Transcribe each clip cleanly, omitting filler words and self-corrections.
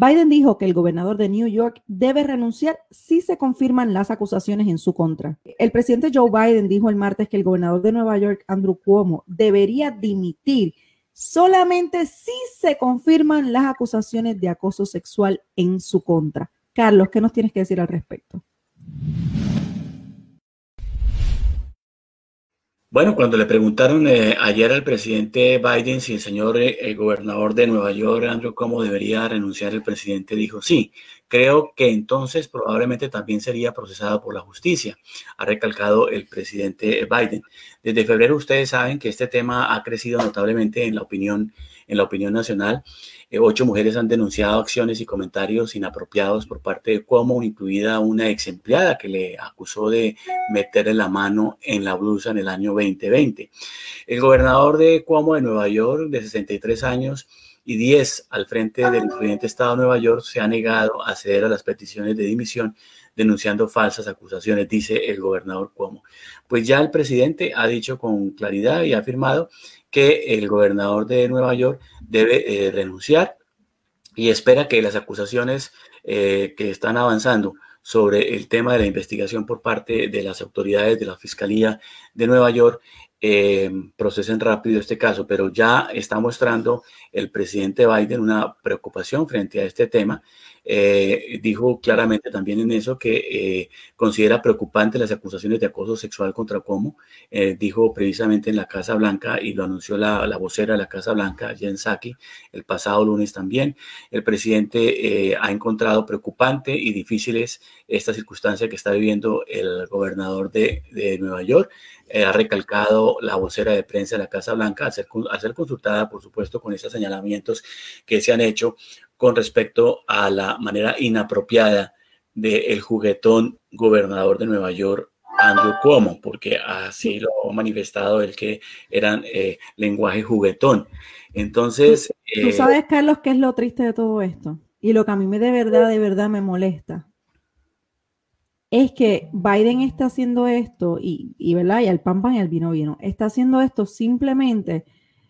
Biden dijo que el gobernador de New York debe renunciar si se confirman las acusaciones en su contra. El presidente Joe Biden dijo el martes que el gobernador de Nueva York, Andrew Cuomo, debería dimitir solamente si se confirman las acusaciones de acoso sexual en su contra. Carlos, ¿qué nos tienes que decir al respecto? Bueno, cuando le preguntaron ayer al presidente Biden si el señor gobernador de Nueva York, Andrew Cuomo, debería renunciar, el presidente dijo sí. Creo que entonces probablemente también sería procesado por la justicia, ha recalcado el presidente Biden. Desde febrero ustedes saben que este tema ha crecido notablemente en la opinión nacional. 8 mujeres han denunciado acciones y comentarios inapropiados por parte de Cuomo, incluida una ex empleada que le acusó de meterle la mano en la blusa en el año 2020. El gobernador de Cuomo de Nueva York, de 63 años y 10 al frente del influyente estado de Nueva York, se ha negado a ceder a las peticiones de dimisión, denunciando falsas acusaciones, dice el gobernador Cuomo. Pues ya el presidente ha dicho con claridad y ha afirmado que el gobernador de Nueva York debe renunciar y espera que las acusaciones que están avanzando sobre el tema de la investigación por parte de las autoridades de la Fiscalía de Nueva York procesen rápido este caso, pero ya está mostrando el presidente Biden una preocupación frente a este tema. Dijo claramente también en eso que considera preocupante las acusaciones de acoso sexual contra Cuomo. Dijo precisamente en la Casa Blanca, y lo anunció la vocera de la Casa Blanca, Jen Psaki, el pasado lunes también. El presidente ha encontrado preocupante y difíciles esta circunstancia que está viviendo el gobernador de Nueva York. Ha recalcado la vocera de prensa de la Casa Blanca al ser consultada, por supuesto, con estos señalamientos que se han hecho con respecto a la manera inapropiada del juguetón gobernador de Nueva York, Andrew Cuomo, porque así lo ha manifestado él, que eran lenguaje juguetón. Entonces... ¿Tú sabes, Carlos, qué es lo triste de todo esto? Y lo que a mí de verdad me molesta es que Biden está haciendo esto ¿verdad? Y al pan y al vino. Está haciendo esto simplemente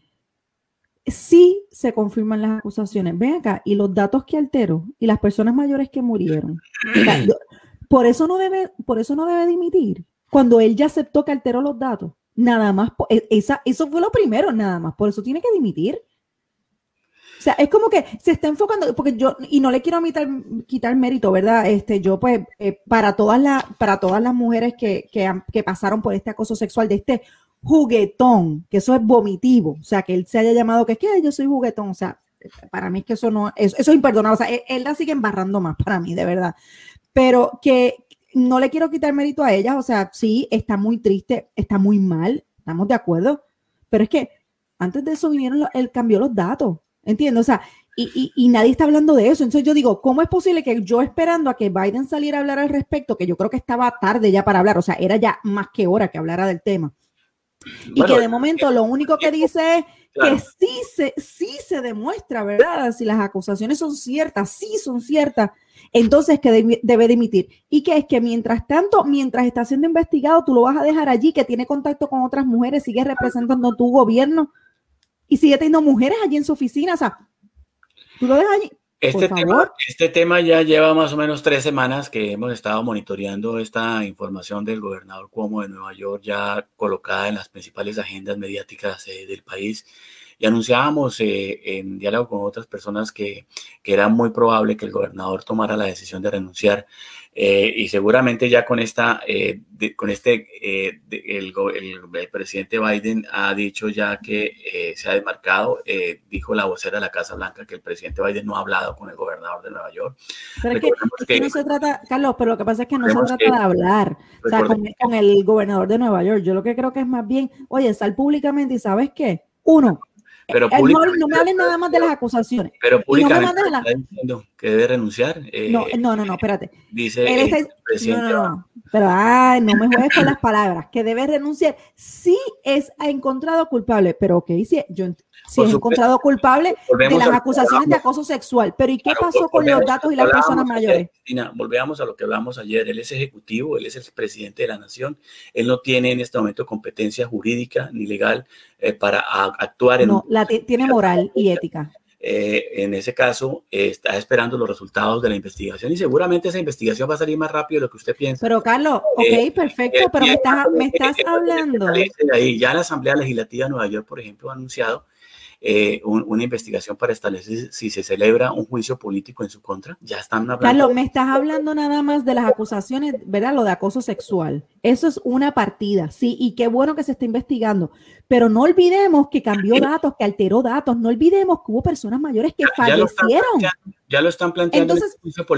si se confirman las acusaciones. Ven acá, y los datos que alteró y las personas mayores que murieron. Por eso no debe dimitir. Cuando él ya aceptó que alteró los datos, nada más, eso fue lo primero, nada más. Por eso tiene que dimitir. O sea, es como que se está enfocando, porque yo, y no le quiero quitar mérito, ¿verdad? Yo pues, para todas las mujeres que pasaron por este acoso sexual, de este juguetón, que eso es vomitivo, o sea, que él se haya llamado que es que yo soy juguetón, o sea, para mí es que eso no, eso es imperdonable, o sea, él la sigue embarrando más para mí, de verdad. Pero que no le quiero quitar mérito a ella, o sea, sí, está muy triste, está muy mal, estamos de acuerdo, pero es que antes de eso él cambió los datos. Entiendo, o sea, y nadie está hablando de eso. Entonces yo digo, ¿cómo es posible que yo esperando a que Biden saliera a hablar al respecto, que yo creo que estaba tarde ya para hablar, o sea, era ya más que hora que hablara del tema, y que de momento lo único que dice es que sí se demuestra, ¿verdad? Si las acusaciones son ciertas, sí son ciertas, entonces que debe dimitir. Y que es que mientras tanto, mientras está siendo investigado, tú lo vas a dejar allí, que tiene contacto con otras mujeres, sigue representando tu gobierno y sigue teniendo mujeres allí en su oficina, o sea, tú lo dejas allí. Este tema ya lleva más o menos 3 semanas que hemos estado monitoreando esta información del gobernador Cuomo de Nueva York, ya colocada en las principales agendas mediáticas del país. Y anunciábamos en diálogo con otras personas que era muy probable que el gobernador tomara la decisión de renunciar. Y seguramente ya con el presidente Biden ha dicho ya que se ha desmarcado, dijo la vocera de la Casa Blanca que el presidente Biden no ha hablado con el gobernador de Nueva York. Pero es que no se trata, Carlos, pero lo que pasa es que no se trata de hablar, o sea, con el gobernador de Nueva York. Yo lo que creo que es más bien, oye, sal públicamente y ¿sabes qué? Uno, pero no me hablen nada más de las acusaciones. Pero públicamente no está diciendo que debe renunciar. No, espérate. Dice el presidente. Pero no me juegues con las palabras. Que debe renunciar. Sí es encontrado culpable, pero ok, si es encontrado culpable de las acusaciones de acoso sexual. Pero ¿y qué pasó con los datos y las personas mayores? Volvemos a lo que hablamos ayer. Él es ejecutivo, él es el presidente de la nación. Él no tiene en este momento competencia jurídica ni legal para actuar en... No, tiene moral y ética. en ese caso, está esperando los resultados de la investigación y seguramente esa investigación va a salir más rápido de lo que usted piensa. Pero Carlos, ok, perfecto, pero me estás hablando. Ahí, ya la Asamblea Legislativa de Nueva York, por ejemplo, ha anunciado una investigación para establecer si se celebra un juicio político en su contra. Ya están hablando. Carlos, me estás hablando nada más de las acusaciones, ¿verdad? Lo de acoso sexual. Eso es una partida, sí, y qué bueno que se está investigando. Pero no olvidemos que cambió datos, que alteró datos. No olvidemos que hubo personas mayores que fallecieron. Ya lo están planteando. Entonces,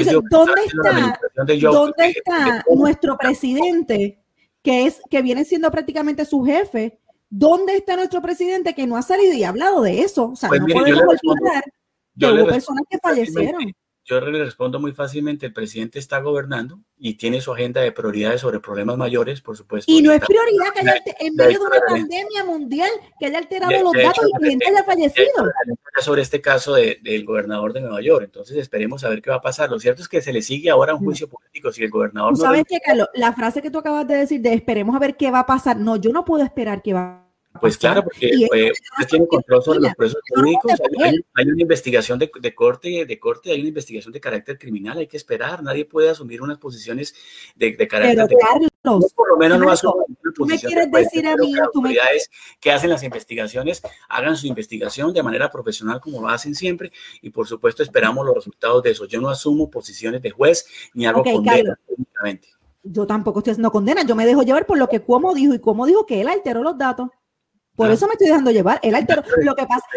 ¿dónde está nuestro presidente, que viene siendo prácticamente su jefe? ¿Dónde está nuestro presidente que no ha salido y ha hablado de eso? O sea, pues no podemos olvidar que hubo personas que fallecieron. Yo le respondo muy fácilmente. El presidente está gobernando y tiene su agenda de prioridades sobre problemas mayores, por supuesto. Y no es prioridad que haya, en medio de una pandemia mundial, que haya alterado los datos y que gente haya fallecido. Sobre este caso del gobernador de Nueva York. Entonces esperemos a ver qué va a pasar. Lo cierto es que se le sigue ahora un juicio político si el gobernador no... ¿Sabes qué, Carlos? La frase que tú acabas de decir de esperemos a ver qué va a pasar. No, yo no puedo esperar qué va a pasar. Pues claro, porque usted tiene control sobre los procesos jurídicos. Hay una investigación de corte, hay una investigación de carácter criminal. Hay que esperar. Nadie puede asumir unas posiciones de carácter. Pero Carlos, por lo menos no asume una posición. ¿Tú me quieres decir a mí? Las autoridades que hacen las investigaciones hagan su investigación de manera profesional como lo hacen siempre y por supuesto esperamos los resultados de eso. Yo no asumo posiciones de juez ni hago condena únicamente. Yo tampoco estoy haciendo condena. Yo me dejo llevar por lo que Cuomo dijo y Cuomo dijo que él alteró los datos. Por eso me estoy dejando llevar. Él alteró. Lo que pasa,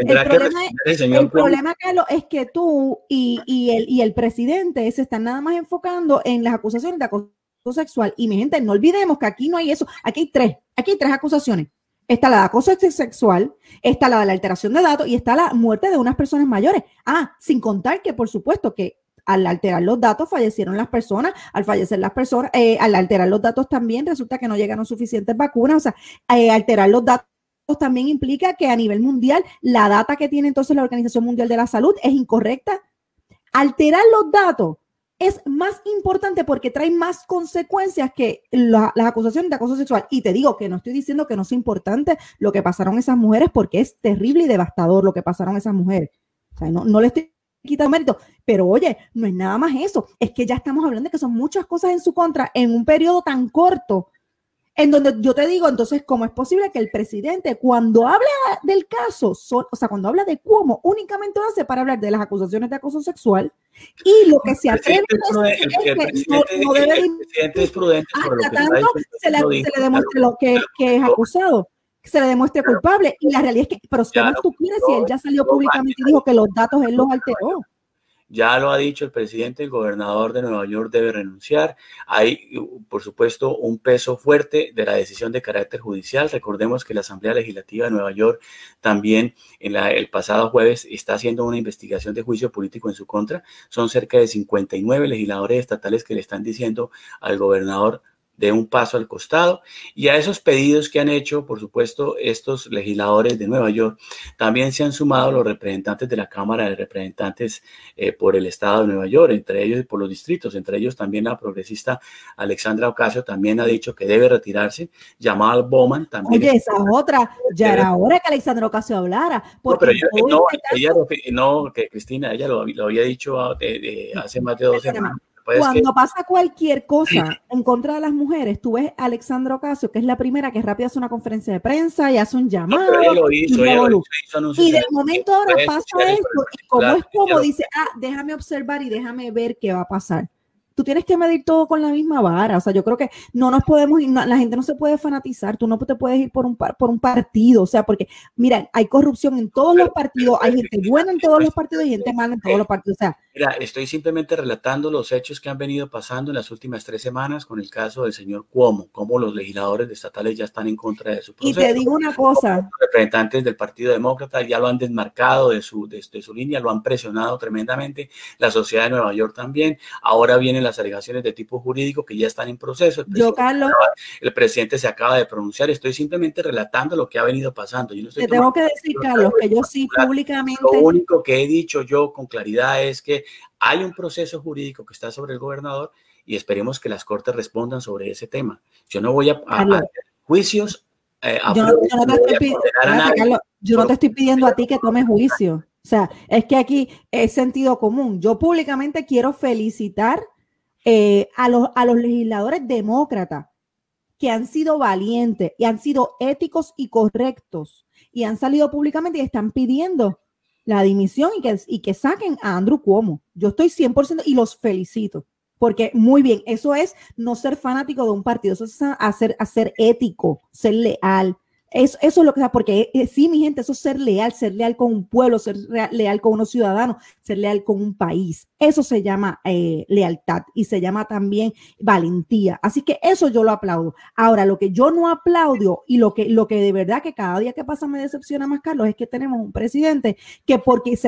el problema, Carlos, es que tú y el presidente se están nada más enfocando en las acusaciones de acoso sexual. Y mi gente, no olvidemos que aquí no hay eso. Aquí hay tres acusaciones. Está la de acoso sexual, está la de la alteración de datos y está la muerte de unas personas mayores. Sin contar que, por supuesto, que al alterar los datos fallecieron las personas, al fallecer las personas, al alterar los datos también resulta que no llegaron suficientes vacunas. O sea, alterar los datos también implica que a nivel mundial la data que tiene entonces la Organización Mundial de la Salud es incorrecta. Alterar los datos es más importante porque trae más consecuencias que las acusaciones de acoso sexual. Y te digo que no estoy diciendo que no sea importante lo que pasaron esas mujeres porque es terrible y devastador lo que pasaron esas mujeres. O sea, no le estoy quitando mérito, pero oye, no es nada más eso. Es que ya estamos hablando de que son muchas cosas en su contra en un periodo tan corto. En donde yo te digo, entonces, ¿cómo es posible que el presidente, cuando habla del caso, cuando habla de Cuomo, únicamente lo hace para hablar de las acusaciones de acoso sexual y lo que se atreve es que no debe... El presidente es prudente por lo que tanto se le demuestre lo que es acusado, que se le demuestre culpable. Y la realidad es que, pero ¿cómo tú quieres si él ya salió públicamente y dijo que los datos él los alteró? Ya lo ha dicho el presidente, el gobernador de Nueva York debe renunciar. Hay, por supuesto, un peso fuerte de la decisión de carácter judicial. Recordemos que la Asamblea Legislativa de Nueva York también el pasado jueves está haciendo una investigación de juicio político en su contra. Son cerca de 59 legisladores estatales que le están diciendo al gobernador de un paso al costado, y a esos pedidos que han hecho, por supuesto, estos legisladores de Nueva York, también se han sumado los representantes de la Cámara de Representantes por el Estado de Nueva York, entre ellos y por los distritos, entre ellos también la progresista Alexandra Ocasio también ha dicho que debe retirarse. Jamal Bowman también. Oye, esa otra, ya era hora que Alexandra Ocasio hablara. No, pero que Cristina, ella lo había dicho hace más de 2 semanas. Cuando pasa cualquier cosa en contra de las mujeres, tú ves a Alexandra Ocasio, que es la primera que rápido hace una conferencia de prensa y hace un llamado. No, ella lo hizo y de momento ahora pasa esto y como dice, déjame observar y déjame ver qué va a pasar. Tú tienes que medir todo con la misma vara. O sea, yo creo que no nos podemos ir, la gente no se puede fanatizar. Tú no te puedes ir por un partido. O sea, porque, mira, hay corrupción en todos los partidos, hay gente buena en todos los partidos y gente mala en todos los partidos. O sea, mira, estoy simplemente relatando los hechos que han venido pasando en las últimas 3 semanas con el caso del señor Cuomo, cómo los legisladores estatales ya están en contra de su proceso. Y te digo una cosa. Los representantes del Partido Demócrata ya lo han desmarcado de su línea, lo han presionado tremendamente. La sociedad de Nueva York también. Ahora vienen las alegaciones de tipo jurídico que ya están en proceso. El presidente se acaba de pronunciar. Estoy simplemente relatando lo que ha venido pasando. Yo no estoy Te tengo que decir, Carlos, que yo sí públicamente... Lo único que he dicho yo con claridad es que hay un proceso jurídico que está sobre el gobernador y esperemos que las cortes respondan sobre ese tema. Yo no voy a juicios. Yo no te estoy pidiendo a ti que tomes juicio. sea, es que aquí es sentido común. Yo públicamente quiero felicitar a los legisladores demócratas que han sido valientes y han sido éticos y correctos y han salido públicamente y están pidiendo la dimisión y que saquen a Andrew Cuomo. Yo estoy 100% y los felicito. Porque muy bien, eso es no ser fanático de un partido, eso es hacer ético, ser leal. Eso es lo que sea, porque sí, mi gente, eso es ser leal con un pueblo, ser leal con unos ciudadanos, ser leal con un país. Eso se llama lealtad y se llama también valentía. Así que eso yo lo aplaudo. Ahora, lo que yo no aplaudo y lo que de verdad que cada día que pasa me decepciona más, Carlos, es que tenemos un presidente que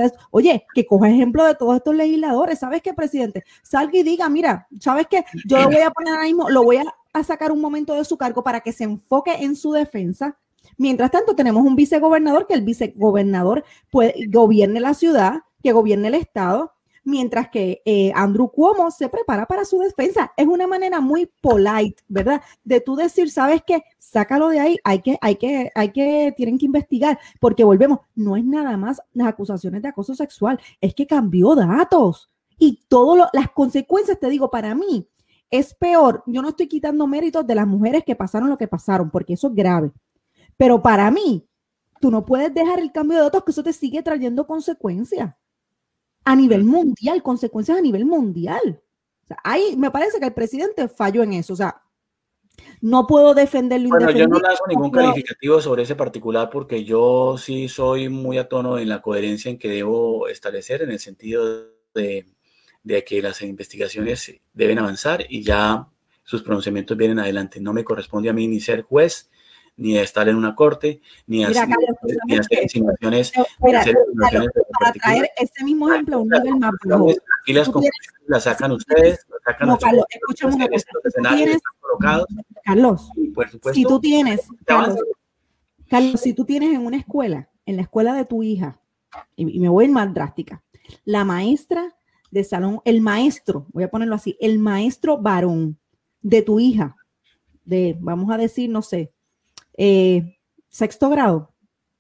que coja ejemplo de todos estos legisladores. ¿Sabes qué, presidente? Salga y diga, mira, ¿sabes qué? Yo lo voy a poner ahora mismo, lo voy a sacar un momento de su cargo para que se enfoque en su defensa. Mientras tanto, tenemos un vicegobernador, que el vicegobernador gobierne la ciudad, que gobierne el estado, mientras que Andrew Cuomo se prepara para su defensa. Es una manera muy polite, ¿verdad? De tú decir, ¿sabes qué? Sácalo de ahí, tienen que investigar, porque volvemos, no es nada más las acusaciones de acoso sexual, es que cambió datos y todas las consecuencias, te digo, para mí es peor. Yo no estoy quitando méritos de las mujeres que pasaron lo que pasaron, porque eso es grave. Pero para mí, tú no puedes dejar el cambio de datos, que eso te sigue trayendo consecuencias a nivel mundial, consecuencias a nivel mundial. O sea, ahí me parece que el presidente falló en eso. O sea, no puedo defenderlo indefendible. Yo no lanzo ningún calificativo sobre ese particular porque yo sí soy muy a tono en la coherencia en que debo establecer, en el sentido de que las investigaciones deben avanzar y ya sus pronunciamientos vienen adelante. No me corresponde a mí ni ser juez, ni a estar en una corte, ni a hacer insinuaciones. Para traer ese mismo ejemplo a un nivel más bajo. Aquí las conclusiones las sacan ustedes, las sacan Carlos, escúchame una cosa. Carlos, si tú tienes, Carlos, si tú tienes en una escuela, en la escuela de tu hija, y me voy a ir más drástica, la maestra de salón, el maestro, voy a ponerlo así, el maestro varón de tu hija, vamos a decir, no sé, sexto grado,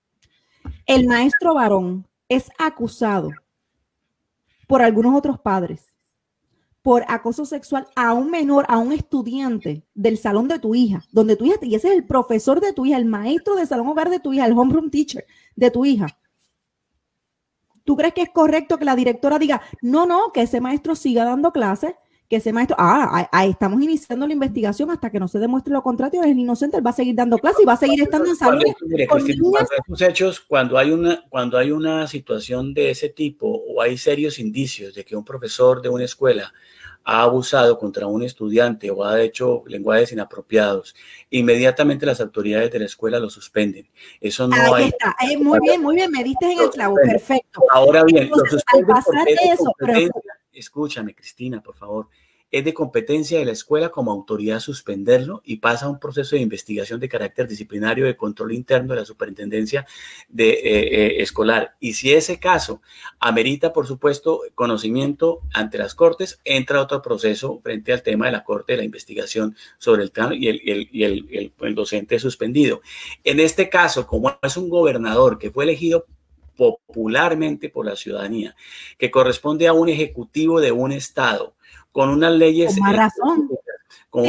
el maestro varón es acusado por algunos otros padres por acoso sexual a un menor, a un estudiante del salón de tu hija, donde tu hija, y ese es el profesor de tu hija, el maestro del salón hogar de tu hija, el homeroom teacher de tu hija. ¿Tú crees que es correcto que la directora diga, no, que ese maestro siga dando clases, que ese maestro, estamos iniciando la investigación hasta que no se demuestre lo contrario, es inocente, él va a seguir dando clases y va a seguir estando en salud? Cuando hay una situación de ese tipo o hay serios indicios de que un profesor de una escuela ha abusado contra un estudiante o ha hecho lenguajes inapropiados, inmediatamente las autoridades de la escuela lo suspenden. Eso no Ahí está. Muy bien, me diste en el clavo, perfecto. Ahora bien, entonces, lo suspenden al pasar de eso, escúchame, Cristina, por favor. Es de competencia de la escuela como autoridad suspenderlo y pasa a un proceso de investigación de carácter disciplinario de control interno de la superintendencia escolar. Y si ese caso amerita, por supuesto, conocimiento ante las cortes, entra otro proceso frente al tema de la corte de la investigación sobre el tema y el docente suspendido. En este caso, como es un gobernador que fue elegido popularmente por la ciudadanía, que corresponde a un ejecutivo de un estado, con unas leyes, con más razón, con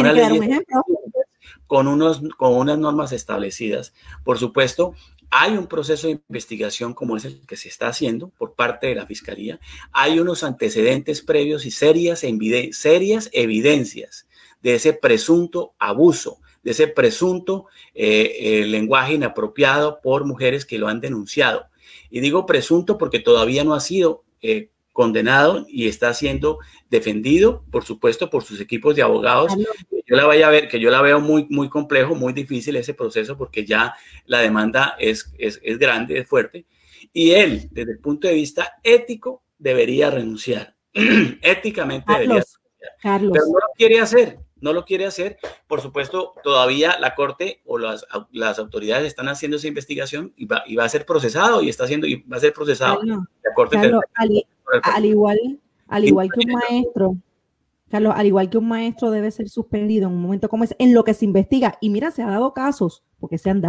unas normas establecidas. Por supuesto, hay un proceso de investigación como es el que se está haciendo por parte de la Fiscalía. Hay unos antecedentes previos y serias evidencias de ese presunto abuso, de ese presunto lenguaje inapropiado por mujeres que lo han denunciado. Y digo presunto porque todavía no ha sido condenado y está siendo defendido, por supuesto, por sus equipos de abogados. Yo la veo muy, muy complejo, muy difícil ese proceso porque ya la demanda es grande, es fuerte. Y él, desde el punto de vista ético, debería renunciar. Éticamente debería renunciar. Pero no lo quiere hacer. Por supuesto, todavía la Corte o las autoridades están haciendo esa investigación y va a ser procesado y va a ser procesado. La Corte al igual que un maestro, Carlos, al igual que un maestro debe ser suspendido en un momento como ese, en lo que se investiga. Y mira, se han dado casos, porque se han dado,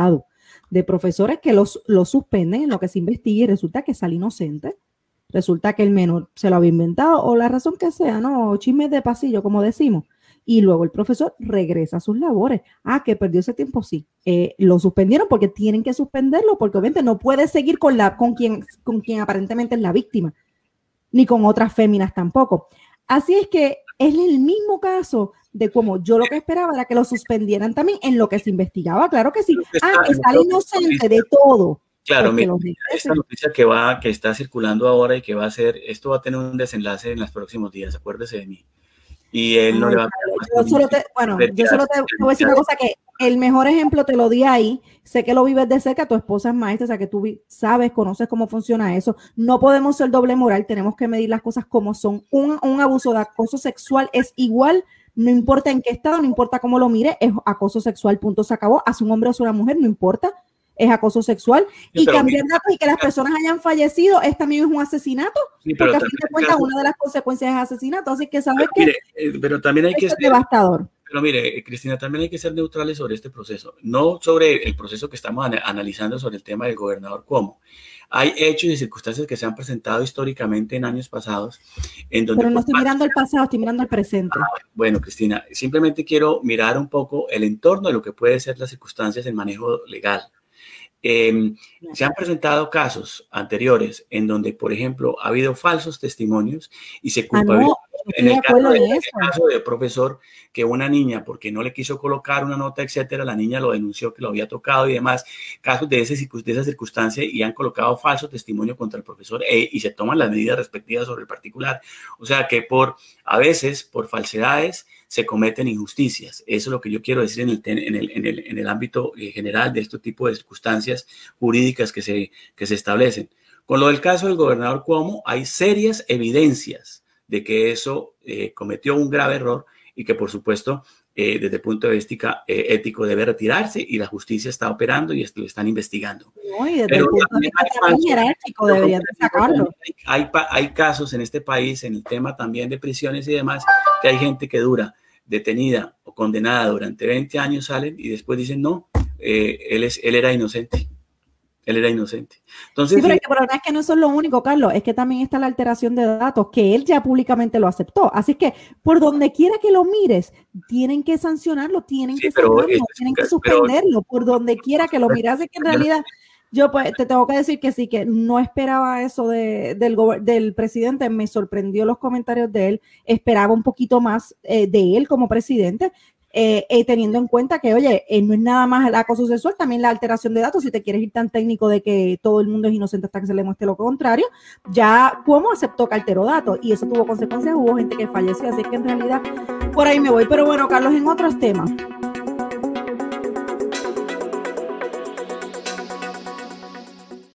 de profesores que los suspenden en lo que se investiga y resulta que sale inocente. Resulta que el menor se lo había inventado o la razón que sea, ¿no? Chismes de pasillo, como decimos. Y luego el profesor regresa a sus labores. Ah, que perdió ese tiempo, sí. Lo suspendieron porque tienen que suspenderlo, porque obviamente no puede seguir con quien aparentemente es la víctima, ni con otras féminas tampoco. Así es que es el mismo caso de como yo lo que esperaba era que lo suspendieran también en lo que se investigaba. Claro que sí. Que sale inocente de todo. Claro, esta noticia que está circulando ahora y que va a ser, esto va a tener un desenlace en los próximos días, acuérdese de mí. Y él no le va a... Yo solo te voy a decir una cosa, que el mejor ejemplo te lo di ahí. Sé que lo vives de cerca, tu esposa es maestra, o sea que tú sabes, conoces cómo funciona eso. No podemos ser doble moral, tenemos que medir las cosas como son. Un abuso de acoso sexual es igual, no importa en qué estado, no importa cómo lo mire, es acoso sexual, punto, se acabó. Hace un hombre o una mujer, no importa. Es acoso sexual, y cambiar datos y que las personas hayan fallecido también es un asesinato, porque a fin de cuentas una de las consecuencias es asesinato, así que sabes que pero también hay que ser devastador. Pero mire, Cristina, también hay que ser neutrales sobre este proceso, no sobre el proceso que estamos analizando sobre el tema del gobernador Cuomo. Hay hechos y circunstancias que se han presentado históricamente en años pasados. Pero no estoy mirando el pasado, estoy mirando el presente. Bueno, Cristina, simplemente quiero mirar un poco el entorno de lo que puede ser las circunstancias del manejo legal. Se han presentado casos anteriores en donde, por ejemplo, ha habido falsos testimonios y se culpabiliza. En el caso del profesor, que una niña, porque no le quiso colocar una nota, etcétera, la niña lo denunció que lo había tocado y demás, casos de esa circunstancia, y han colocado falso testimonio contra el profesor y se toman las medidas respectivas sobre el particular. O sea que a veces, por falsedades, se cometen injusticias. Eso es lo que yo quiero decir en el ámbito general de este tipo de circunstancias jurídicas que se establecen. Con lo del caso del gobernador Cuomo, hay serias evidencias de que eso cometió un grave error y que, por supuesto, desde el punto de vista ético debe retirarse, y la justicia está operando y lo están investigando. No, y desde el punto de vista jerárquico deberían sacarlo. Hay casos en este país, en el tema también de prisiones y demás, que hay gente que dura detenida o condenada durante 20 años, salen y después dicen no, él era inocente. Él era inocente. Entonces, sí, pero el problema es que no eso es lo único, Carlos, es que también está la alteración de datos, que él ya públicamente lo aceptó. Así que por donde quiera que lo mires, tienen que sancionarlo, tienen que suspenderlo, por donde quiera que lo mires. Así que en realidad yo pues te tengo que decir que sí, que no esperaba eso del presidente, me sorprendió los comentarios de él, esperaba un poquito más de él como presidente. Teniendo en cuenta que, oye, no es nada más el acoso sexual, también la alteración de datos. Si te quieres ir tan técnico de que todo el mundo es inocente hasta que se le muestre lo contrario, ya Cuomo aceptó que alteró datos y eso tuvo consecuencias, hubo gente que falleció, así que en realidad por ahí me voy. Pero bueno, Carlos, en otros temas,